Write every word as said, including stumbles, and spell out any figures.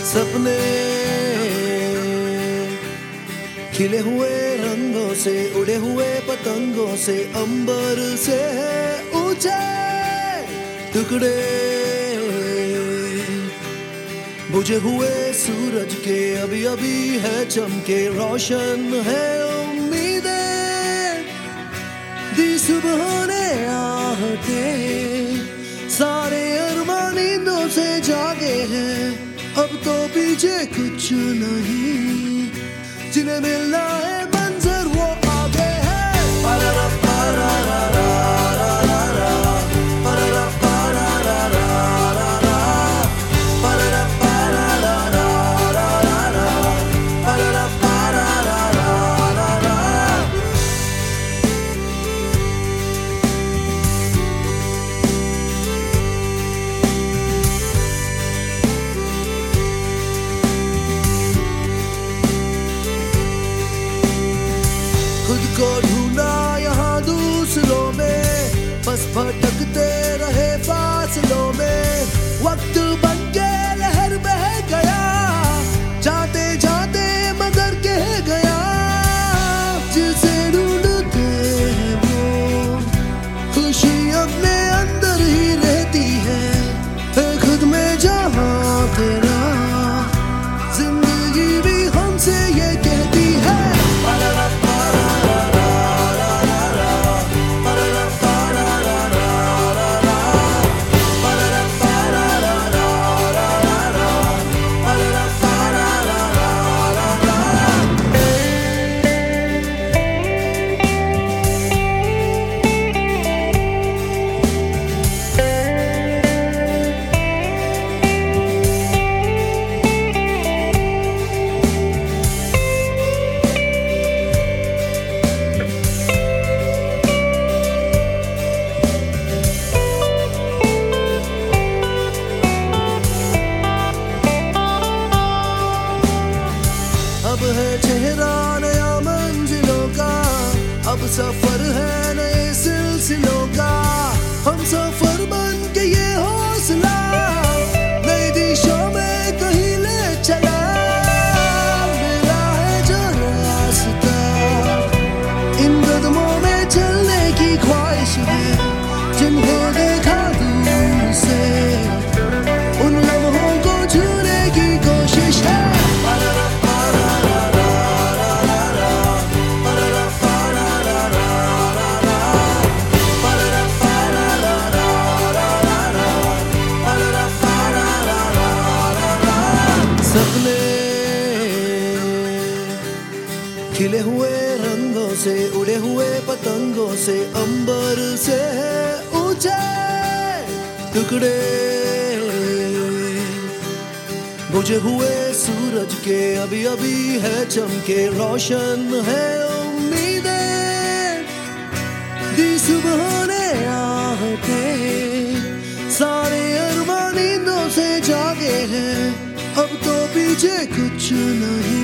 सपने खिले हुए रंगों से, उड़े हुए पतंगों से, अंबर से ऊंचे टुकड़े बुझे हुए सूरज के अभी अभी है चमके, रोशन है उम्मीदें दी सुबह ने आहते, सारे अरमान नींदों से जागे हैं, अब तो पीछे कुछ नहीं, जिन्हें मिलना है मंजर वो आगे है। पारारा पारारा पारारा पारारा पारारा पारारा पारारा पारारा पारारा खुद को ढूंढा यहाँ दूसरों में, बस भटकते रहे फासलों में, वक्त बन के लहर बह गया, जाते जाते मगर कह गया, जिसे ढूंढते हैं वो खुशी अपने अंदर ही रहती है, खुद में जहाँ तेरा जिंदगी भी हमसे ये कहती है। अब है चेहरा नया मंजिलों का, अब सफर है नए सिलसिलों का, हम सफर बन के ये हौसला नई दिशा में कहीं ले चला, मिला है जो रास्ता इन कदमों में चलने की ख्वाहिश है, जिन्हें देखा दूर से उन लम्हों को छूने की कोशिश है। सपने खिले हुए रंगों से, उड़े हुए पतंगों से, अंबर से ऊंचे टुकड़े बुझे हुए सूरज के अभी अभी है चमके, रोशन है उम्मीदें दी सुबह ने आहते, सारे अरमान नींदों से जागे हैं, अब तो पीछे कुछ नहीं।